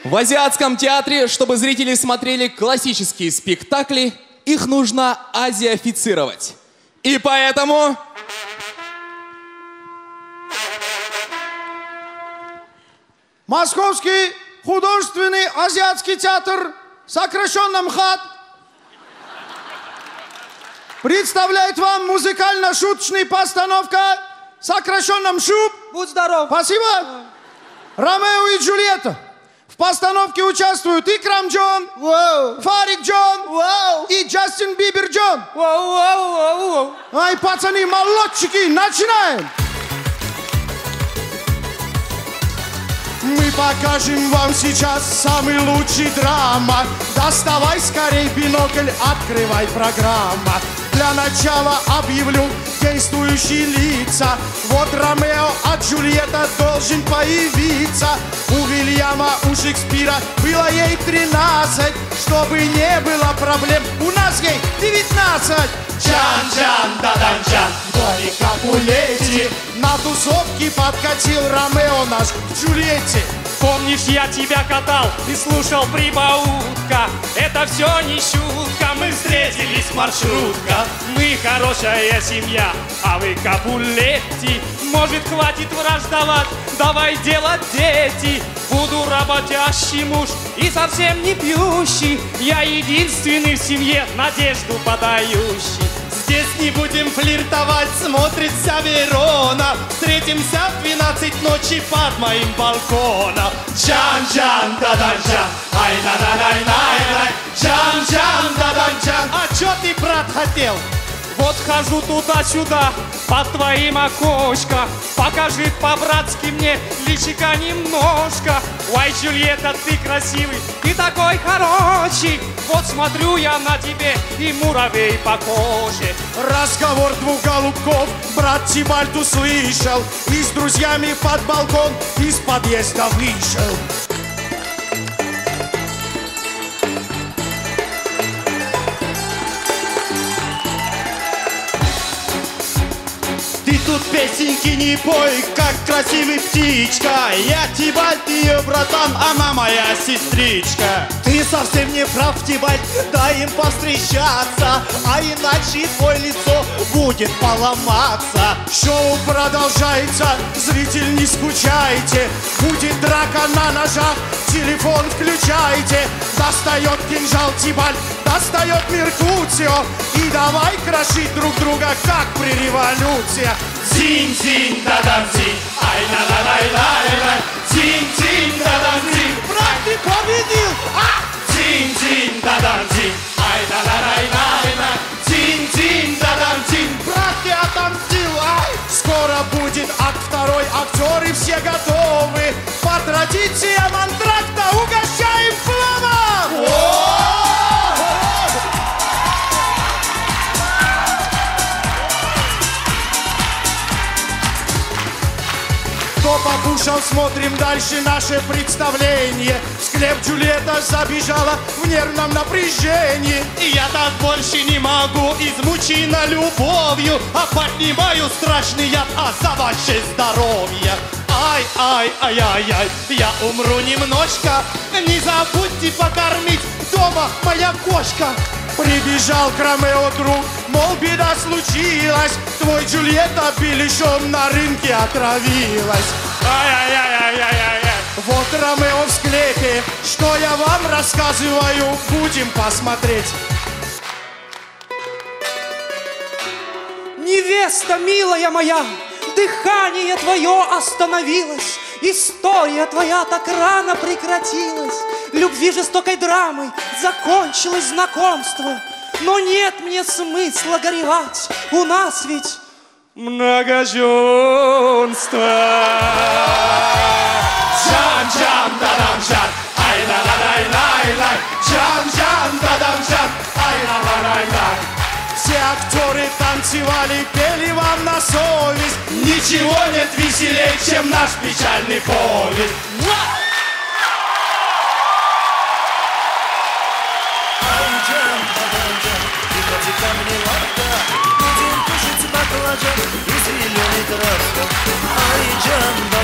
В азиатском театре, чтобы зрители смотрели классические спектакли, их нужно азиафицировать. И поэтому... Московский художественный азиатский театр, сокращенно МХАТ, представляет вам музыкально-шуточная постановка, сокращенно МШУП. Будь здоров. Спасибо. Ромео и Джульетта. В постановке участвуют Икрам Джон, Фарик Джон и Джастин Бибер Джон. Ай, пацаны, молодчики, начинаем! Мы покажем вам сейчас самый лучший драма. Доставай скорей бинокль, открывай программа. Для начала объявлю действующие лица. Вот Ромео, а Джульетта должен появиться. У Вильяма, у Шекспира было ей 13. Чтобы не было проблем, у нас ей 19. Чан-чан, да-дан-чан, Бори Капулетти. На тусовке подкатил Ромео наш к Джульетте. Помнишь, я тебя катал и слушал прибаутка? Это все не шутка, мы встретились маршрутка. Мы хорошая семья, а вы Капулетти. Может, хватит враждовать, давай делать дети. Буду работящий муж и совсем не пьющий. Я единственный в семье надежду подающий. Здесь не будем флиртовать, смотрится Верона. Встретимся в 12 ночи под моим балконом. Чан-чан, да-дан-чан, ай-на-на-най-най-най. Чан-чан, да-дан-чан. А чё ты, брат, хотел? Вот хожу туда-сюда, под твоим окошко. Покажи по-братски мне личика немножко. Ой, Джульетта, ты красивый, ты такой хороший. Вот смотрю я на тебе и муравей по коже. Разговор двух голубков брат Тибальд услышал и с друзьями под балкон из подъезда вышел. Ты тут песенки не пой, как красивый птичка. Я Тибальд, ее братан, она моя сестричка. Ты совсем не прав, Тибальд, дай им повстречаться, а иначе твое лицо будет поломаться. Шоу продолжается, зритель, не скучайте. Будет драка на ножах, телефон включайте. Достает кинжал Тибальд, достает Меркутио. И давай крошить друг друга, как при революции. Зинь-зинь, да-дам-зинь, ай-на-на-най-най-най. Зинь-зинь, да-дам-зинь. Брат, ты победил! Зинь-зинь, да-дам-зинь, ай-на-на-най-най-най. Зинь-зинь, да-дам-зинь. Брат, ты отомстил! Скоро будет акт второй, актеры все готовы. По традициям антракта угощаем пловом! Кто покушал, смотрим дальше наше представление. В склеп Джульетта забежала в нервном напряжении. И я так больше не могу, измучена любовью. А поднимаю страшный яд, за ваше здоровье. Ай-ай-ай-ай-ай, я умру немножко. Не забудьте покормить дома моя кошка. Прибежал к Ромео друг, мол, беда случилась. Твой Джульетта беляшом на рынке отравилась. Ай-яй-яй-яй-яй-яй. Вот Ромео в склепе, что я вам рассказываю, будем посмотреть. Невеста, милая моя, дыхание твое остановилось. История твоя так рано прекратилась. Любви жестокой драмой закончилось знакомство. Но нет мне смысла горевать, у нас ведь многоженство. Чан-чан, да-дам-чан, ай-на-на-най-най-най. Чан-чан, да-дам-чан, ай-на-на-най-най. Все актеры танцевали, пели вам на совесть. Ничего нет веселей, чем наш печальный повесть. Ко мне лапка, будем кушать баклажан и зеленый краска. Ай, Джан,